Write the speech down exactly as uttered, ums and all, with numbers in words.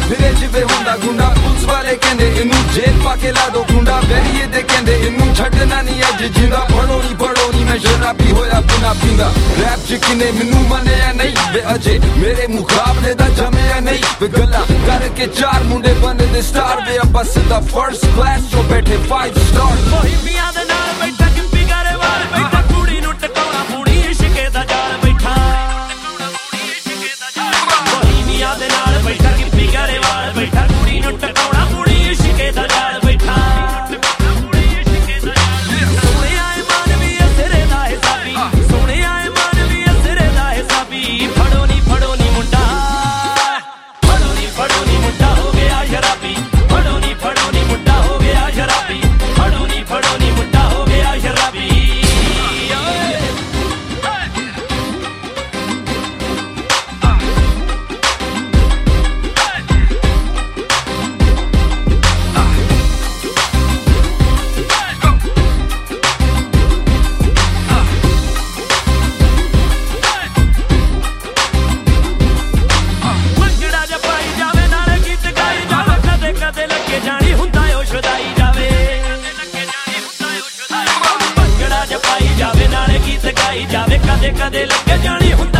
फिरे जिवे हुंदा गुंडा पुलिस वाले कहंदे इनू जेल पाके ला दो गुंडा बैरिए दे कहंदे इनू छड्डना नहीं अज जिंदा पढ़ो नहीं पढ़ो नहीं मैं शराबी होया बिना पींदा रैप च किने मैनू मन्निया नहीं वे अजे मेरे मुकाबले दा जमिया नहीं वे गल्लां करके चार मुंडे बनदे स्टार वे बस दा फर्स्ट क्लास चो बैठे फाइव स्टार मोहिबियां दे नाल बैठा किंपी गरेवाल बैठा कुड़ी नू टकाउणा पूरी इश्के दा जाल बैठा मोहिबियां दे नाल बैठा किंपी गरेवाल बैठा कुड़ी नू टकाउणा पूरी इश्के दा जाल बैठा सोने आए मानवी सिरे दा हिसाबी सोने आए मानवी सिरे दा हिसाबी फड़ो नी फड़ो नी मुंडा फड़ो नी फड़ो नी मुंडा हो गया शराबी फड़ो नी फड़ो नी मुंडा हो गया शराबी फड़ो नी फड़ो नी मुंडा हो गया शराबी जावे कदे कदे लगे जानी हुंदा